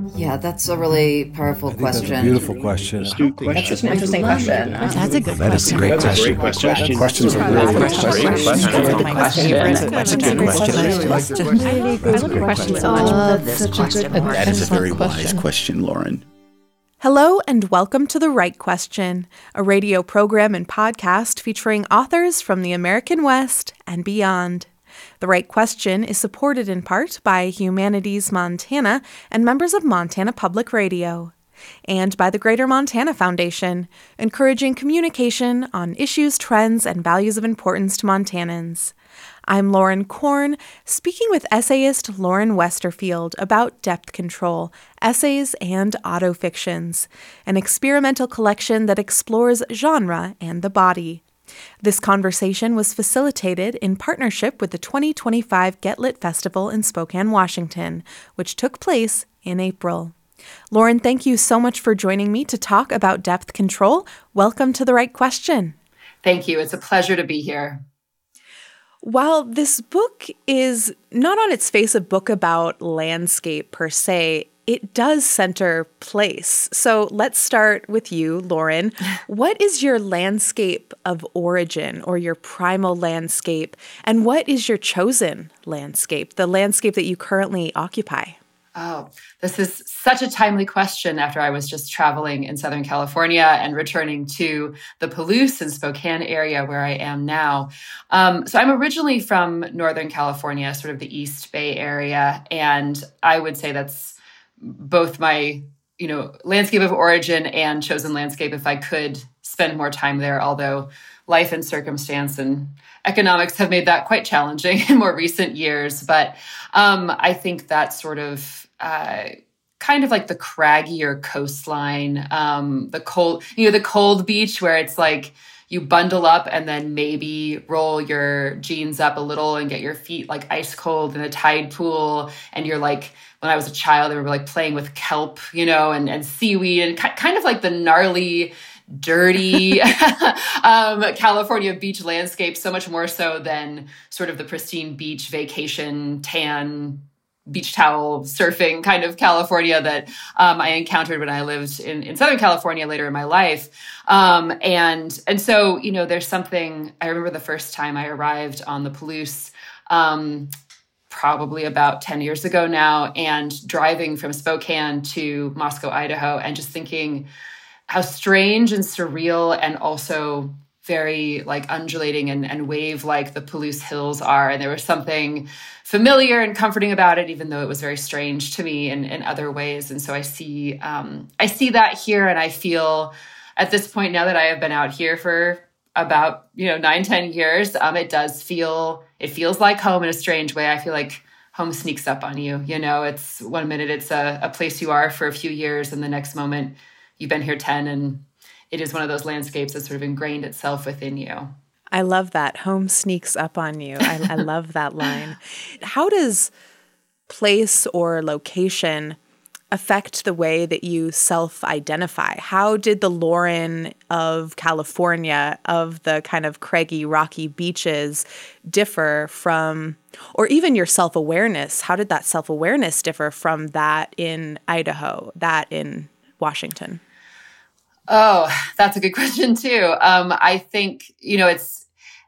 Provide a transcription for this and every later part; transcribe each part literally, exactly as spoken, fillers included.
Yeah, that's a really powerful question. That's a beautiful question. That's an interesting question. That's a good That is a question. great That's a question. great question. Questions are really good questions. My favorite question. I love your question so much. Love this question. That is a very wise question, Lauren. Hello and welcome to The Right Question, a radio program and podcast featuring authors from the American West and beyond. The Right Question is supported in part by Humanities Montana and members of Montana Public Radio, and by the Greater Montana Foundation, encouraging communication on issues, trends, and values of importance to Montanans. I'm Lauren Korn, speaking with essayist Lauren Westerfield about Depth Control, Essays and Autofictions, an experimental collection that explores genre and the body. This conversation was facilitated in partnership with the twenty twenty-five Get Lit Festival in Spokane, Washington, which took place in April. Lauren, thank you so much for joining me to talk about Depth Control. Welcome to The Right Question. Thank you. It's a pleasure to be here. While this book is not on its face a book about landscape per se, it does center place. So let's start with you, Lauren. What is your landscape of origin or your primal landscape? And what is your chosen landscape, the landscape that you currently occupy? Oh, this is such a timely question after I was just traveling in Southern California and returning to the Palouse and Spokane area where I am now. Um, so I'm originally from Northern California, sort of the East Bay area. And I would say that's both my, you know, landscape of origin and chosen landscape if I could spend more time there, although life and circumstance and economics have made that quite challenging in more recent years. But um, I think that sort of uh, kind of like the craggier coastline, um, the cold, you know, the cold beach where it's like you bundle up and then maybe roll your jeans up a little and get your feet like ice cold in a tide pool. And you're like, when I was a child, I remember like playing with kelp, you know, and, and seaweed and ki- kind of like the gnarly, dirty um, California beach landscape, so much more so than sort of the pristine beach vacation, tan, beach towel, surfing kind of California that um, I encountered when I lived in, in Southern California later in my life. Um, and, and so, you know, there's something, I remember the first time I arrived on the Palouse, um, probably about ten years ago now, and driving from Spokane to Moscow, Idaho, and just thinking how strange and surreal and also very like undulating and, and wave-like the Palouse Hills are. And there was something familiar and comforting about it, even though it was very strange to me in, in other ways. And so I see, um, I see that here, and I feel at this point now that I have been out here for about, you know, nine, ten years, um, it does feel, it feels like home in a strange way. I feel like home sneaks up on you. You know, it's one minute it's a, a place you are for a few years, and the next moment you've been here ten, and it is one of those landscapes that sort of ingrained itself within you. I love that. Home sneaks up on you. I, I love that line. How does place or location affect the way that you self-identify? How did the Lauren of California, of the kind of craggy, rocky beaches, differ from, or even your self-awareness? How did that self-awareness differ from that in Idaho, that in Washington? Oh, that's a good question too. Um, I think, you know, it's,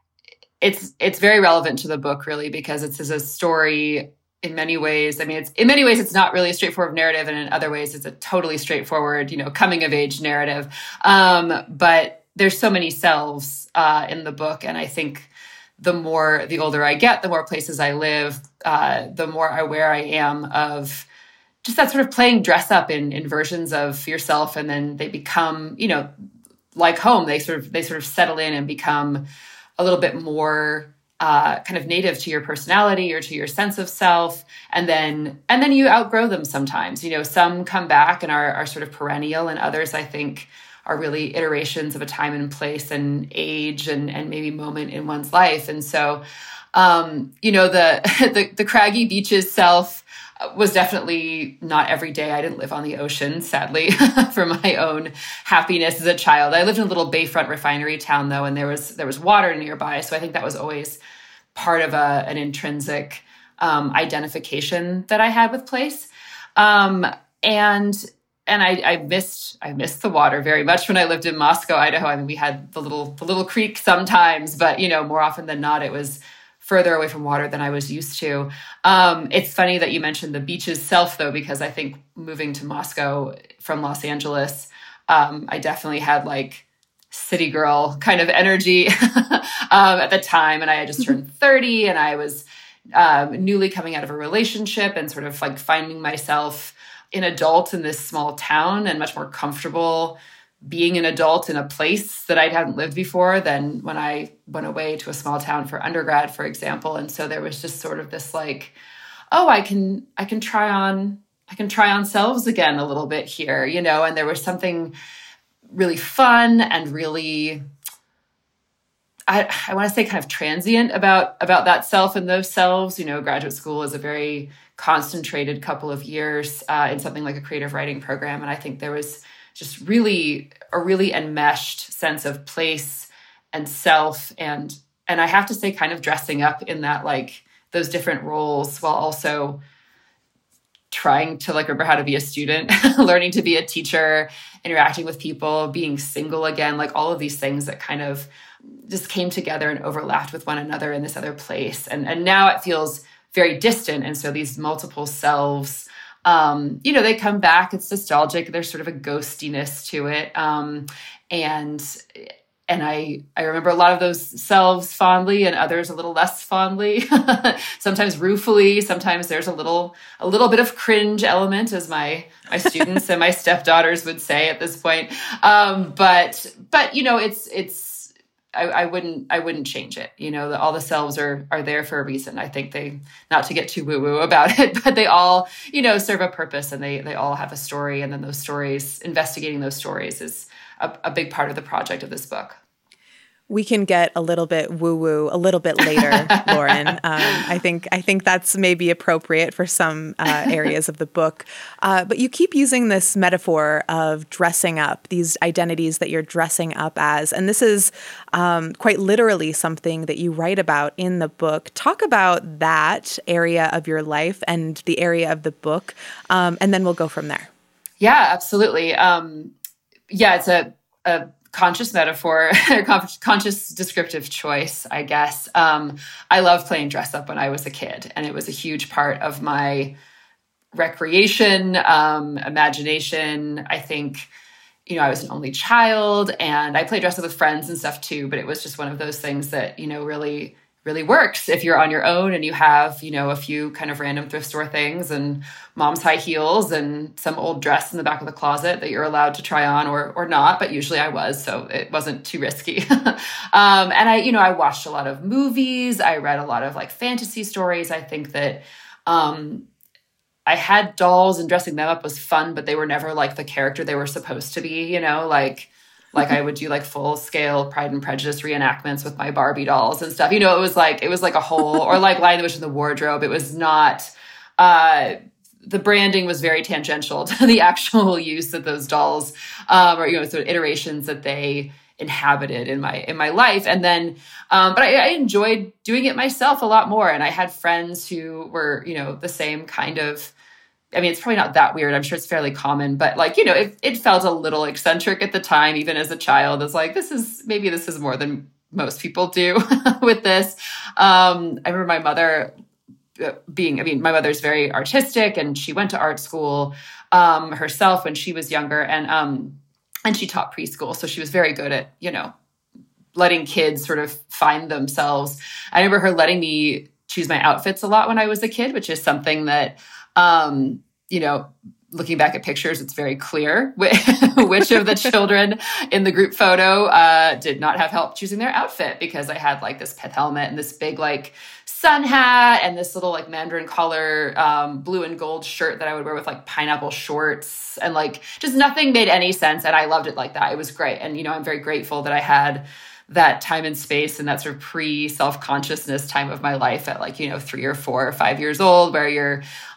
it's, it's very relevant to the book really, because it's, it's a story in many ways. I mean, it's, in many ways, it's not really a straightforward narrative. And in other ways, it's a totally straightforward, you know, coming of age narrative. Um, but there's so many selves, uh, in the book. And I think the more, the older I get, the more places I live, uh, the more aware I am of just that sort of playing dress up in, in versions of yourself. And then they become, you know, like home, they sort of, they sort of settle in and become a little bit more uh, kind of native to your personality or to your sense of self. And then, and then you outgrow them sometimes. You know, some come back and are, are sort of perennial, and others, I think, are really iterations of a time and place and age and, and maybe moment in one's life. And so, um, you know, the, the, the craggy beaches self was definitely not every day. I didn't live on the ocean, sadly, for my own happiness as a child. I lived in a little bayfront refinery town, though, and there was there was water nearby. So I think that was always part of a, an intrinsic um, identification that I had with place. Um, and and I, I missed I missed the water very much when I lived in Moscow, Idaho. I mean, we had the little the little creek sometimes, but you know, more often than not, it was further away from water than I was used to. Um, it's funny that you mentioned the beach itself, though, because I think moving to Moscow from Los Angeles, um, I definitely had like city girl kind of energy um, at the time. And I had just turned thirty, and I was um, newly coming out of a relationship and sort of like finding myself an adult in this small town and much more comfortable being an adult in a place that I hadn't lived before than when I went away to a small town for undergrad, for example. And so there was just sort of this like, oh, I can, I can try on, I can try on selves again a little bit here, you know, and there was something really fun and really, I, I want to say kind of transient about, about that self and those selves. You know, graduate school is a very concentrated couple of years uh, in something like a creative writing program. And I think there was just really a really enmeshed sense of place and self. And, and I have to say kind of dressing up in that, like those different roles while also trying to like remember how to be a student, learning to be a teacher, interacting with people, being single again, like all of these things that kind of just came together and overlapped with one another in this other place. And, and now it feels very distant. And so these multiple selves, Um, you know, they come back, it's nostalgic. There's sort of a ghostiness to it. Um, and, and I, I remember a lot of those selves fondly and others a little less fondly, sometimes ruefully. Sometimes there's a little, a little bit of cringe element, as my, my students and my stepdaughters would say at this point. Um, but, but, you know, it's, it's, I, I wouldn't, I wouldn't change it. You know, the, all the selves are, are there for a reason. I think they, not to get too woo woo about it, but they all, you know, serve a purpose, and they, they all have a story. And then those stories, investigating those stories is a, a big part of the project of this book. We can get a little bit woo-woo a little bit later, Lauren. Um, I think I think that's maybe appropriate for some uh, areas of the book. Uh, but you keep using this metaphor of dressing up, these identities that you're dressing up as. And this is um, quite literally something that you write about in the book. Talk about that area of your life and the area of the book, um, and then we'll go from there. Yeah, absolutely. Um, yeah, it's a... a conscious metaphor, conscious descriptive choice, I guess. Um, I loved playing dress up when I was a kid, and it was a huge part of my recreation, um, imagination. I think, you know, I was an only child, and I played dress up with friends and stuff too, but it was just one of those things that, you know, really, really works if you're on your own and you have, you know, a few kind of random thrift store things and mom's high heels and some old dress in the back of the closet that you're allowed to try on or or not, but usually I was, so it wasn't too risky. um, and I, you know, I watched a lot of movies. I read a lot of like fantasy stories. I think that um, I had dolls, and dressing them up was fun, but they were never like the character they were supposed to be, you know, like Like I would do like full scale Pride and Prejudice reenactments with my Barbie dolls and stuff. You know, it was like, it was like a whole, or like Lion the Witch in the Wardrobe. It was not, uh, the branding was very tangential to the actual use of those dolls, um, or, you know, sort of iterations that they inhabited in my, in my life. And then, um, but I, I enjoyed doing it myself a lot more. And I had friends who were, you know, the same kind of, I mean, it's probably not that weird. I'm sure it's fairly common, but like, you know, it, it felt a little eccentric at the time, even as a child. It's like, this is, maybe this is more than most people do with this. Um, I remember my mother being, I mean, my mother's very artistic, and she went to art school um, herself when she was younger, and, um, and she taught preschool. So she was very good at, you know, letting kids sort of find themselves. I remember her letting me choose my outfits a lot when I was a kid, which is something that, Um, you know, looking back at pictures, it's very clear which of the children in the group photo uh, did not have help choosing their outfit, because I had like this pith helmet and this big like sun hat and this little like mandarin collar um, blue and gold shirt that I would wear with like pineapple shorts, and like just nothing made any sense. And I loved it like that. It was great. And, you know, I'm very grateful that I had that time and space and that sort of pre-self-consciousness time of my life at like, you know, three or four or five years old, where you're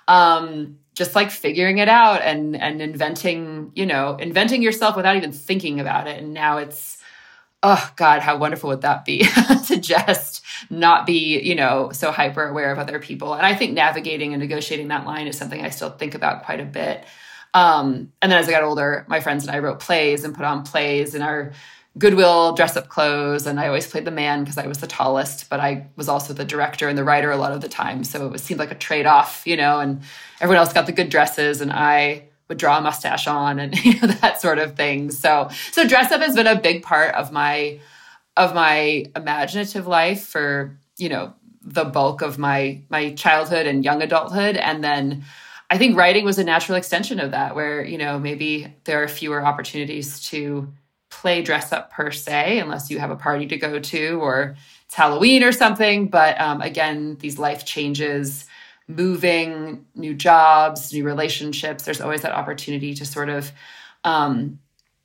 um, just like figuring it out and, and inventing, you know, inventing yourself without even thinking about it. And now it's, oh God, how wonderful would that be to just not be, you know, so hyper aware of other people. And I think navigating and negotiating that line is something I still think about quite a bit. Um, and then as I got older, my friends and I wrote plays and put on plays in our Goodwill dress-up clothes. And I always played the man because I was the tallest, but I was also the director and the writer a lot of the time. So it was, seemed like a trade-off, you know, and everyone else got the good dresses and I would draw a mustache on and you know, that sort of thing. So, so dress-up has been a big part of my, of my imaginative life for, you know, the bulk of my, my childhood and young adulthood. And then I think writing was a natural extension of that, where, you know, maybe there are fewer opportunities to play dress up per se, unless you have a party to go to or it's Halloween or something. But um, again, these life changes, moving, new jobs, new relationships, there's always that opportunity to sort of um,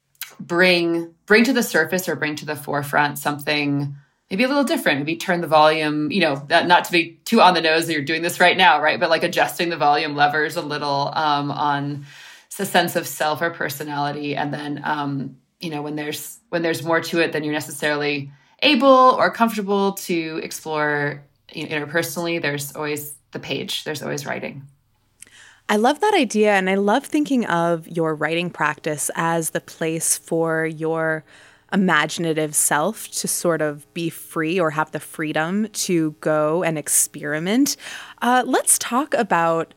bring, bring to the surface or bring to the forefront something maybe a little different, maybe turn the volume, you know, not, not to be too on the nose that you're doing this right now, right? But like adjusting the volume levers a little um, on a sense of self or personality. And then, um, you know, when there's, when there's more to it than you're necessarily able or comfortable to explore, you know, interpersonally, there's always the page, there's always writing. I love that idea. And I love thinking of your writing practice as the place for your imaginative self to sort of be free or have the freedom to go and experiment. Uh, let's talk about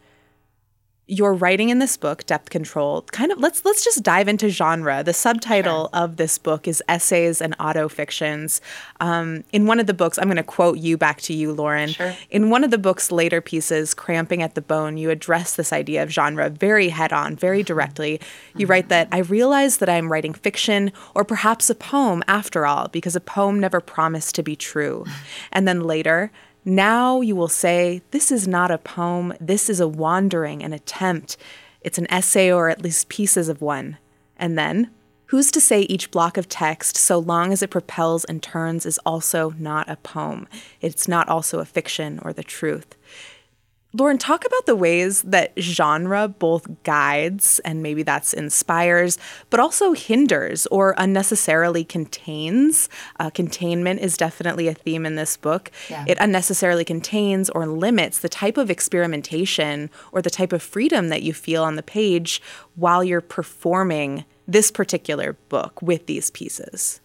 your writing in this book, Depth Control. Kind of let's let's just dive into genre. The subtitle sure. of this book is Essays and Autofictions. Um, in one of the books, I'm going to quote you back to you, Lauren. Sure. In one of the book's later pieces, Cramping at the Bone, you address this idea of genre very head-on, very directly. You write that, I realize that I'm writing fiction or perhaps a poem after all, because a poem never promised to be true. And then later, now you will say, this is not a poem, this is a wandering, an attempt. It's an essay or at least pieces of one. And then, who's to say each block of text, so long as it propels and turns, is also not a poem? It's not also a fiction or the truth. Lauren, talk about the ways that genre both guides, and maybe that's inspires, but also hinders or unnecessarily contains. Uh, containment is definitely a theme in this book. Yeah. It unnecessarily contains or limits the type of experimentation or the type of freedom that you feel on the page while you're performing this particular book with these pieces.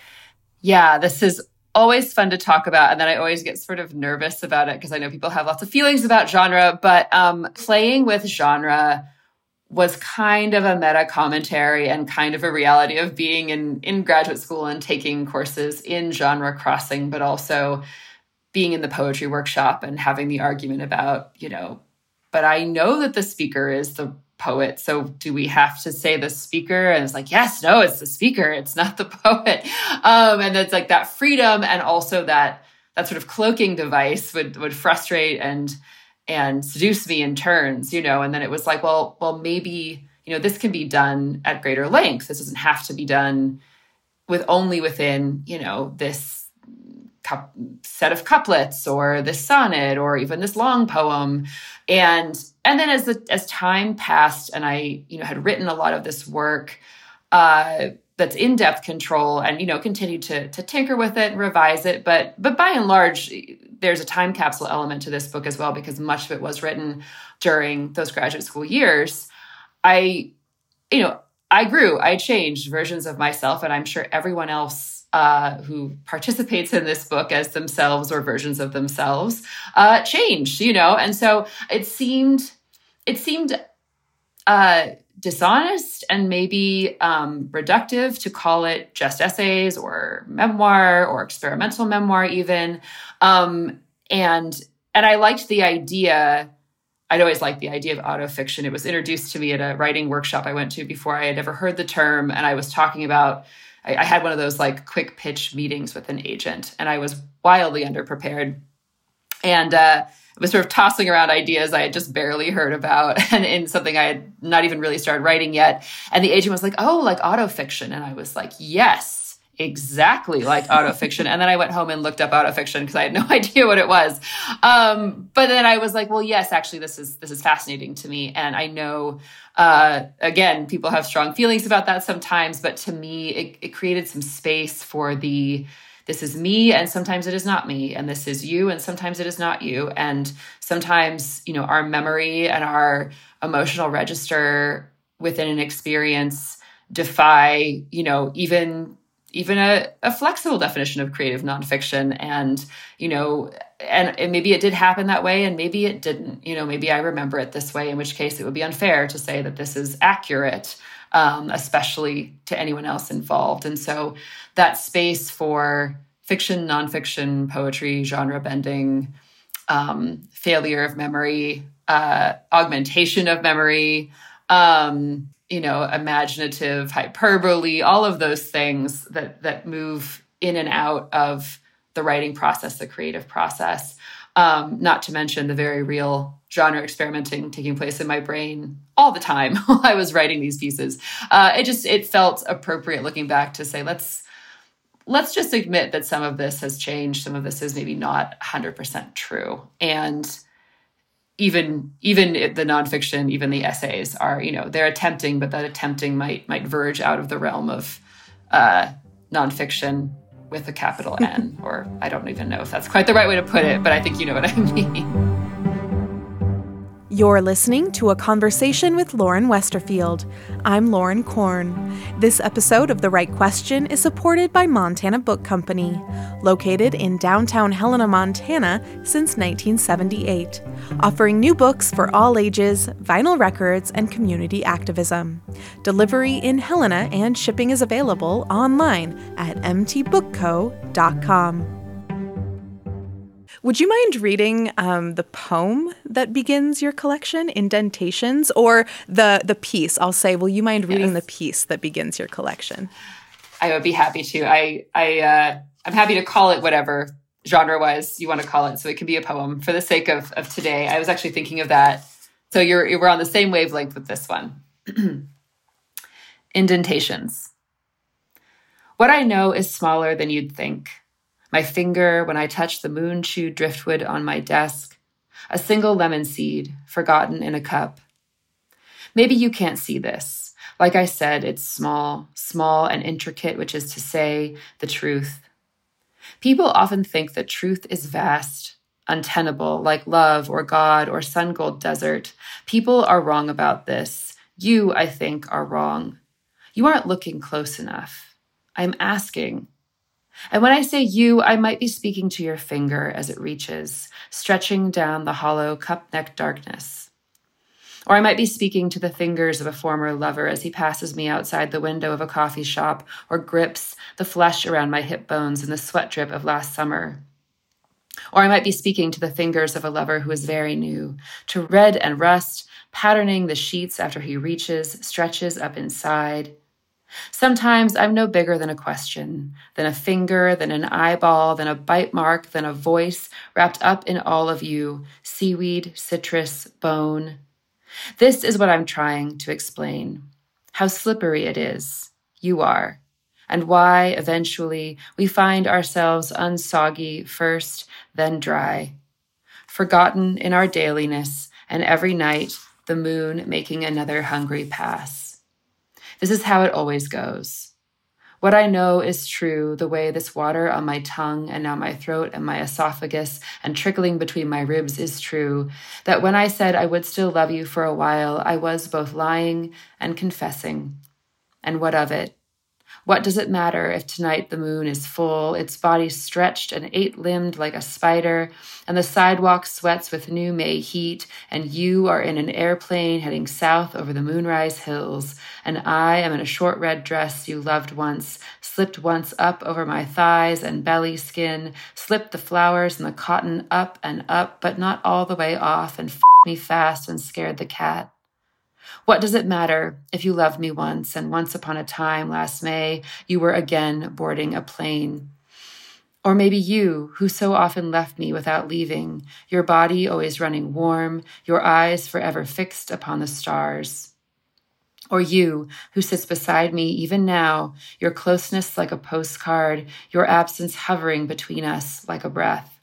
Yeah, this is always fun to talk about. And then I always get sort of nervous about it because I know people have lots of feelings about genre, but um, playing with genre was kind of a meta commentary and kind of a reality of being in, in graduate school and taking courses in genre crossing, but also being in the poetry workshop and having the argument about, you know, but I know that the speaker is the poet. So do we have to say the speaker? And it's like, yes, no, it's the speaker. It's not the poet. Um, and it's like that freedom and also that that sort of cloaking device would would frustrate and and seduce me in turns, you know. And then it was like, well, well, maybe, you know, this can be done at greater length. This doesn't have to be done with only within, you know, this cup, set of couplets or this sonnet or even this long poem. And and then as the as time passed and I, you know, had written a lot of this work uh, that's in Depth Control and, you know, continued to to tinker with it and revise it. But but by and large, there's a time capsule element to this book as well, because much of it was written during those graduate school years. I, you know, I grew, I changed versions of myself, and I'm sure everyone else Uh, who participates in this book as themselves or versions of themselves, uh, changed, you know? And so it seemed, it seemed uh, dishonest and maybe um, reductive to call it just essays or memoir or experimental memoir even. Um, and, and I liked the idea, I'd always liked the idea of autofiction. It was introduced to me at a writing workshop I went to before I had ever heard the term. And I was talking about I, I had one of those like quick pitch meetings with an agent, and I was wildly underprepared. And uh, I was sort of tossing around ideas I had just barely heard about and in something I had not even really started writing yet. And the agent was like, oh, like autofiction. And I was like, yes, exactly like autofiction. And then I went home and looked up autofiction because I had no idea what it was. Um, but then I was like, well, yes, actually, this is this is fascinating to me. And I know, uh, again, people have strong feelings about that sometimes, but to me, it, it created some space for the, this is me, and sometimes it is not me, and this is you, and sometimes it is not you. And sometimes, you know, our memory and our emotional register within an experience defy, you know, even even a, a flexible definition of creative nonfiction. And, you know, and, and maybe it did happen that way, and maybe it didn't. You know, maybe I remember it this way, in which case it would be unfair to say that this is accurate, um, especially to anyone else involved. And so that space for fiction, nonfiction, poetry, genre bending, um, failure of memory, uh, augmentation of memory, um, you know, imaginative hyperbole, all of those things that that move in and out of the writing process, the creative process, um, not to mention the very real genre experimenting taking place in my brain all the time while I was writing these pieces. Uh, it just, it felt appropriate looking back to say, let's, let's just admit that some of this has changed. Some of this is maybe not one hundred percent true. And even, even the nonfiction, even the essays are, you know, they're attempting, but that attempting might, might verge out of the realm of uh, nonfiction with a capital N, or I don't even know if that's quite the right way to put it, but I think you know what I mean. You're listening to a conversation with Lauren Westerfield. I'm Lauren Korn. This episode of The Right Question is supported by Montana Book Company, located in downtown Helena, Montana since nineteen seventy-eight, offering new books for all ages, vinyl records, and community activism. Delivery in Helena and shipping is available online at m t book co dot com. Would you mind reading um, the poem that begins your collection, Indentations, or the the piece? I'll say, will you mind reading yes. the piece that begins your collection? I would be happy to. I, I, uh, I'm happy to call it whatever genre-wise you want to call it, so it can be a poem for the sake of, of today. I was actually thinking of that. So you're, you're on the same wavelength with this one. Indentations. What I know is smaller than you'd think. My finger when I touch the moon-chewed driftwood on my desk, a single lemon seed forgotten in a cup. Maybe you can't see this. Like I said, it's small, small and intricate, which is to say, the truth. People often think that truth is vast, untenable, like love or God or sun-gold desert. People are wrong about this. You, I think, are wrong. You aren't looking close enough. I'm asking. And when I say you, I might be speaking to your finger as it reaches, stretching down the hollow cup-neck darkness. Or I might be speaking to the fingers of a former lover as he passes me outside the window of a coffee shop or grips the flesh around my hip bones in the sweat drip of last summer. Or I might be speaking to the fingers of a lover who is very new, to red and rust, patterning the sheets after he reaches, stretches up inside. Sometimes I'm no bigger than a question, than a finger, than an eyeball, than a bite mark, than a voice wrapped up in all of you, seaweed, citrus, bone. This is what I'm trying to explain, how slippery it is, you are, and why eventually we find ourselves unsoggy first, then dry, forgotten in our dailiness, and every night the moon making another hungry pass. This is how it always goes. What I know is true, the way this water on my tongue and now my throat and my esophagus and trickling between my ribs is true, that when I said I would still love you for a while, I was both lying and confessing. And what of it? What does it matter if tonight the moon is full, its body stretched and eight-limbed like a spider, and the sidewalk sweats with new May heat, and you are in an airplane heading south over the moonrise hills, and I am in a short red dress you loved once, slipped once up over my thighs and belly skin, slipped the flowers and the cotton up and up, but not all the way off, and f***ed me fast and scared the cat. What does it matter if you loved me once, and once upon a time last May, you were again boarding a plane? Or maybe you, who so often left me without leaving, your body always running warm, your eyes forever fixed upon the stars. Or you, who sits beside me even now, your closeness like a postcard, your absence hovering between us like a breath.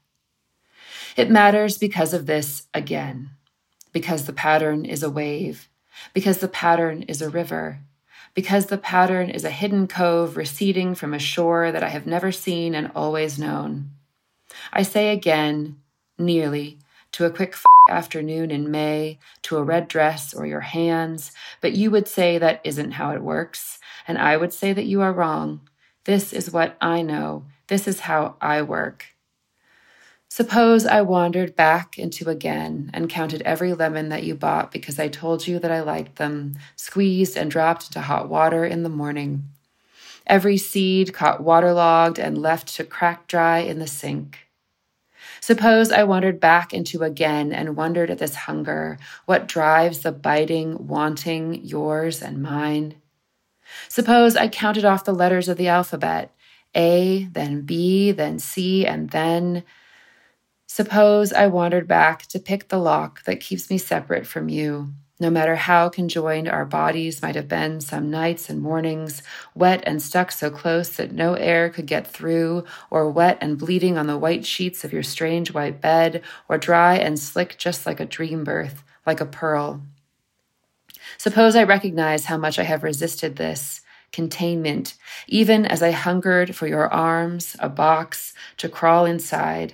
It matters because of this again, because the pattern is a wave, because the pattern is a river, because the pattern is a hidden cove receding from a shore that I have never seen and always known. I say again, nearly, to a quick f*** afternoon in May to a red dress or your hands, but you would say that isn't how it works, and I would say that you are wrong. This is what I know. This is how I work. Suppose I wandered back into again and counted every lemon that you bought because I told you that I liked them, squeezed and dropped into hot water in the morning. Every seed caught waterlogged and left to crack dry in the sink. Suppose I wandered back into again and wondered at this hunger, what drives the biting, wanting, yours and mine. Suppose I counted off the letters of the alphabet, A, then B, then C, and then... Suppose I wandered back to pick the lock that keeps me separate from you, no matter how conjoined our bodies might have been some nights and mornings, wet and stuck so close that no air could get through, or wet and bleeding on the white sheets of your strange white bed, or dry and slick just like a dream birth, like a pearl. Suppose I recognize how much I have resisted this, containment, even as I hungered for your arms, a box, to crawl inside.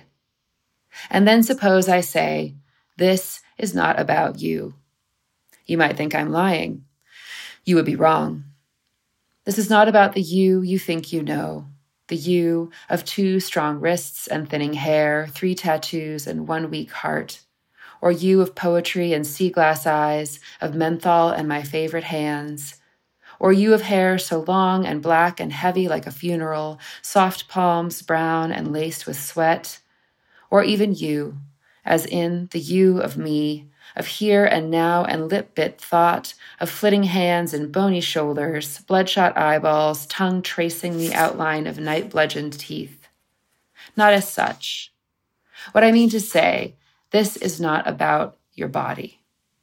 And then suppose I say, this is not about you. You might think I'm lying. You would be wrong. This is not about the you you think you know, the you of two strong wrists and thinning hair, three tattoos and one weak heart, or you of poetry and sea glass eyes, of menthol and my favorite hands, or you of hair so long and black and heavy like a funeral, soft palms brown and laced with sweat, or even you, as in the you of me, of here and now and lip-bit thought, of flitting hands and bony shoulders, bloodshot eyeballs, tongue tracing the outline of night-bludgeoned teeth. Not as such. What I mean to say, this is not about your body.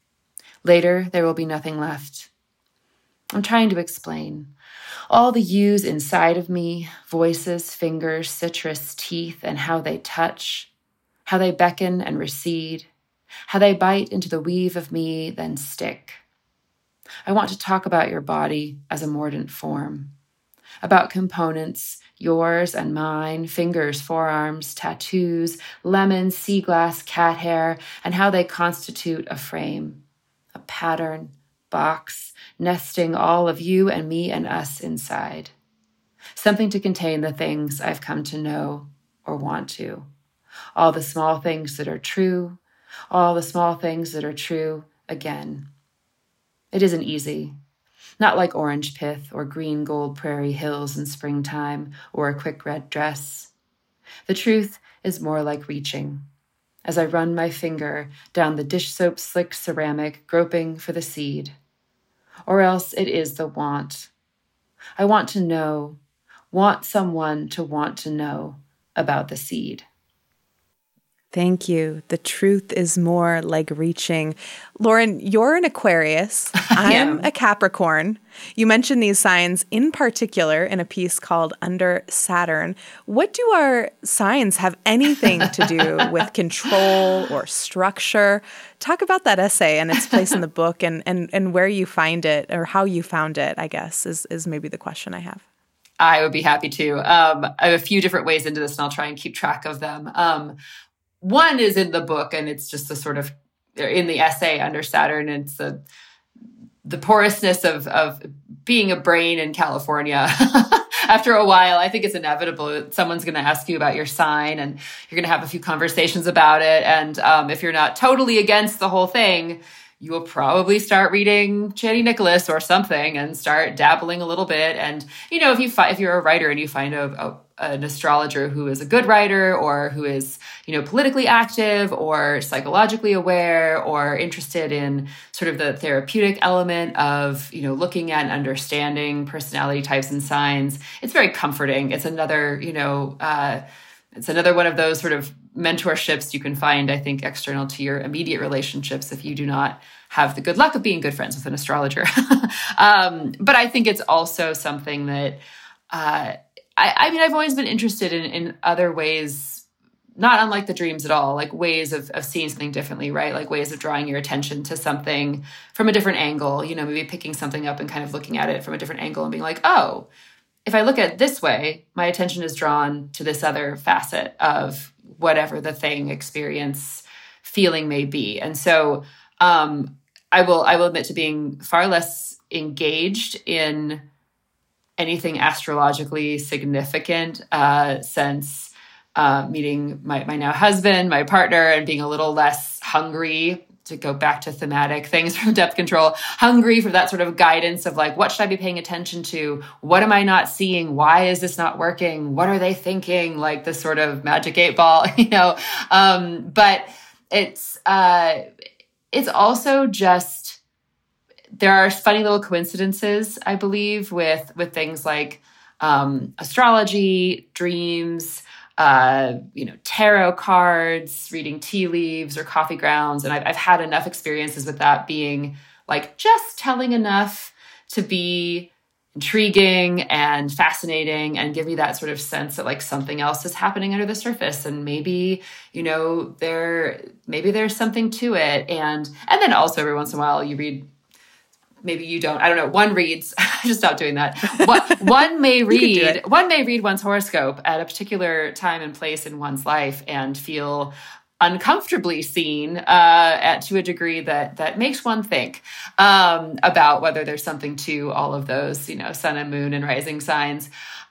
Later, there will be nothing left. I'm trying to explain. All the yous inside of me, voices, fingers, citrus, teeth, and how they touch, how they beckon and recede, how they bite into the weave of me, then stick. I want to talk about your body as a mordant form, about components, yours and mine, fingers, forearms, tattoos, lemons, sea glass, cat hair, and how they constitute a frame, a pattern, box, nesting all of you and me and us inside. Something to contain the things I've come to know or want to. All the small things that are true, all the small things that are true again. It isn't easy. Not like orange pith or green gold prairie hills in springtime or a quick red dress. The truth is more like reaching, as I run my finger down the dish soap slick ceramic, groping for the seed. Or else it is the want. I want to know, want someone to want to know about the seed. Thank you. The truth is more like reaching. Lauren, you're an Aquarius. I'm a Capricorn. You mentioned these signs in particular in a piece called Under Saturn. What do our signs have anything to do with control or structure? Talk about that essay and its place in the book and, and, and where you find it or how you found it, I guess, is, is maybe the question I have. I would be happy to. Um, I have a few different ways into this, and I'll try and keep track of them. Um, One is in the book, and it's just the sort of, in the essay Under Saturn, it's the the porousness of, of being a brain in California. After a while, I think it's inevitable. Someone's going to ask you about your sign, and you're going to have a few conversations about it. And um, if you're not totally against the whole thing, you will probably start reading Chani Nicholas or something and start dabbling a little bit. And, you know, if you fi- if you're a writer and you find a, a an astrologer who is a good writer or who is, you know, politically active or psychologically aware or interested in sort of the therapeutic element of, you know, looking at and understanding personality types and signs, it's very comforting. It's another, you know, uh, it's another one of those sort of mentorships you can find, I think, external to your immediate relationships if you do not have the good luck of being good friends with an astrologer. um, but I think it's also something that, uh, I, I mean, I've always been interested in, in other ways, not unlike the dreams at all, like ways of, of seeing something differently, right? Like ways of drawing your attention to something from a different angle, you know, maybe picking something up and kind of looking at it from a different angle and being like, oh, if I look at it this way, my attention is drawn to this other facet of whatever the thing, experience, feeling may be. And so um, I will I will admit to being far less engaged in anything astrologically significant uh, since uh, meeting my, my now husband, my partner, and being a little less hungry, to go back to thematic things from Depth Control, hungry for that sort of guidance of like, what should I be paying attention to? What am I not seeing? Why is this not working? What are they thinking? Like this sort of magic eight ball, you know? Um, but it's, uh, it's also just, there are funny little coincidences, I believe, with, with things like um, astrology, dreams, uh, you know, tarot cards, reading tea leaves or coffee grounds. And I've, I've had enough experiences with that being like just telling enough to be intriguing and fascinating and give me that sort of sense that like something else is happening under the surface. And maybe, you know, there, maybe there's something to it. And, and then also every once in a while you read, maybe you don't, I don't know, one reads, I just stopped doing that. One, one may read, one may read one's horoscope at a particular time and place in one's life and feel uncomfortably seen uh, at, to a degree that that makes one think um, about whether there's something to all of those, you know, sun and moon and rising signs.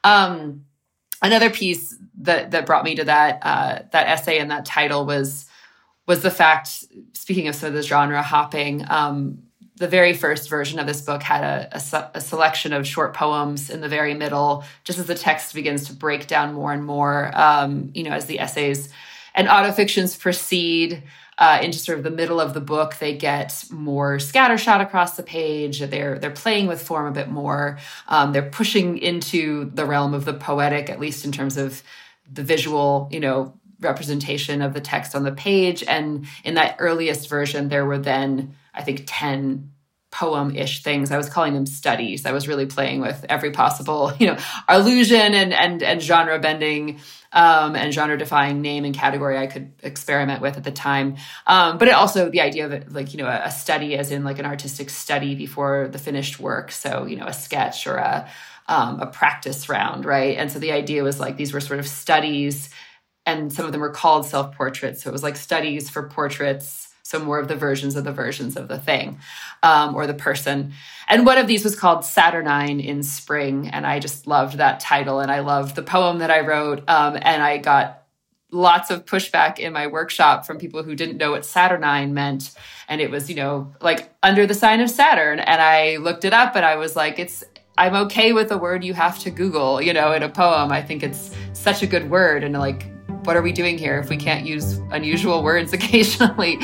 Um, another piece that that brought me to that uh, that essay and that title was was the fact, speaking of some of the genre hopping, um, the very first version of this book had a, a, a selection of short poems in the very middle, just as the text begins to break down more and more, um, you know, as the essays and autofictions proceed uh, into sort of the middle of the book, they get more scattershot across the page. They're they're playing with form a bit more. Um, they're pushing into the realm of the poetic, at least in terms of the visual, you know, representation of the text on the page. And in that earliest version, there were then, I think, ten poem-ish things. I was calling them studies. I was really playing with every possible, you know, allusion and and and genre bending um, and genre-defying name and category I could experiment with at the time. Um, but it also the idea of it, like, you know, a, a study as in like an artistic study before the finished work. So, you know, a sketch or a um, a practice round, right? And so the idea was like these were sort of studies, and some of them were called self-portraits. So it was like studies for portraits. So more of the versions of the versions of the thing um, or the person. And one of these was called Saturnine in Spring. And I just loved that title. And I loved the poem that I wrote. Um, and I got lots of pushback in my workshop from people who didn't know what Saturnine meant. And it was, you know, like under the sign of Saturn. And I looked it up and I was like, it's, I'm okay with a word you have to Google, you know, in a poem. I think it's such a good word. And like, what are we doing here if we can't use unusual words occasionally?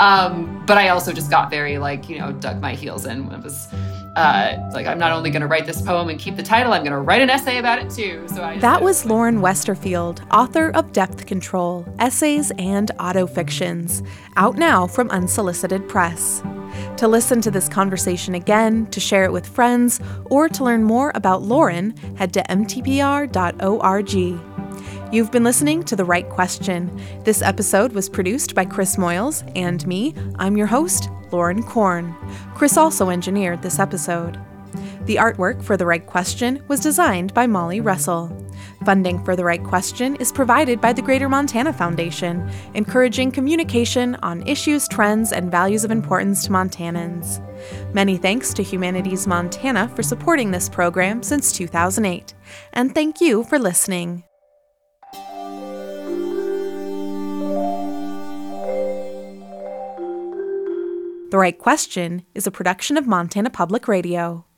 Um, but I also just got very like, you know, dug my heels in. It was uh, like, I'm not only going to write this poem and keep the title, I'm going to write an essay about it too. So I That was Lauren Westerfield, author of Depth Control, Essays and Autofictions, out now from Unsolicited Press. To listen to this conversation again, to share it with friends, or to learn more about Lauren, head to m t p r dot org. You've been listening to The Right Question. This episode was produced by Chris Moyles and me. I'm your host, Lauren Korn. Chris also engineered this episode. The artwork for The Right Question was designed by Molly Russell. Funding for The Right Question is provided by the Greater Montana Foundation, encouraging communication on issues, trends, and values of importance to Montanans. Many thanks to Humanities Montana for supporting this program since two thousand eight. And thank you for listening. The Right Question is a production of Montana Public Radio.